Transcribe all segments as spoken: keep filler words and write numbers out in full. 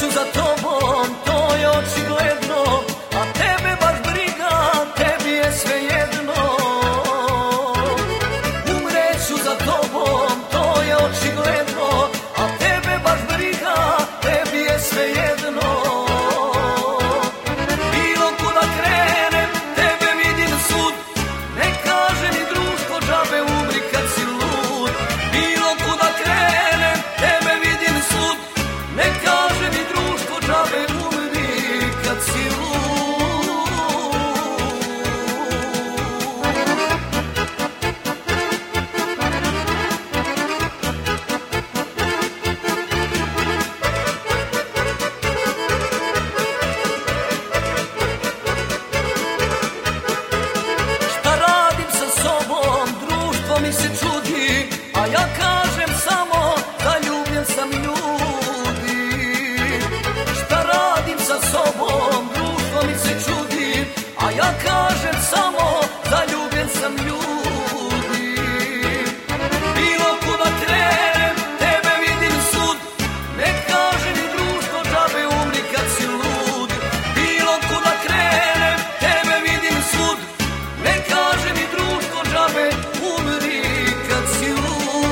Umreću za tobom, to je očigledno, a tebe baš briga, tebi je svejedno. Umreću za tobom, to je očigledno, a tebe baš briga, tebi je svejedno. Bilo kuda krenem, tebe vidim svud, ne kaže mi društvo džabe umri kad si lud. Bilo kuda krenem, tebe vidim svud, ne kaže mi društvo džabe umri kad si lud. Šta radim sa sobom, društvo mi se čudi, a ja kažem samo zaljubljen sam ljudi. Šta radim sa sobom, društvo mi se čudi, a ja kažem samo zaljubljen sam ljudi. Bilo kuda krenem, tebe vidim svud, ne kaže mi društvo džabe umri kad si lud. Bilo kuda krenem, tebe vidim svud, ne kaže mi društvo džabe umri kad si lud.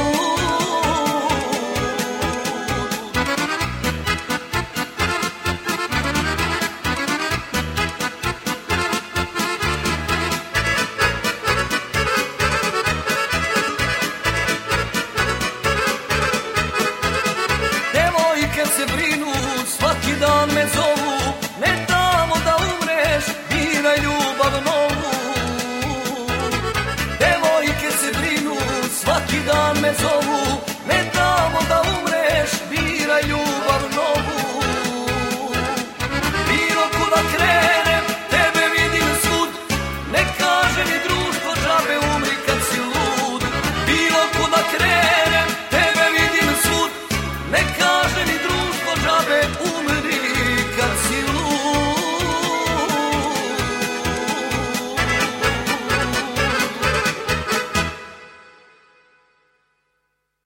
Devojke se brinu, svaki dan me zovu, ne damo da umreš, biraj ljubav novu. Devojke se brinu, svaki dan me zovu,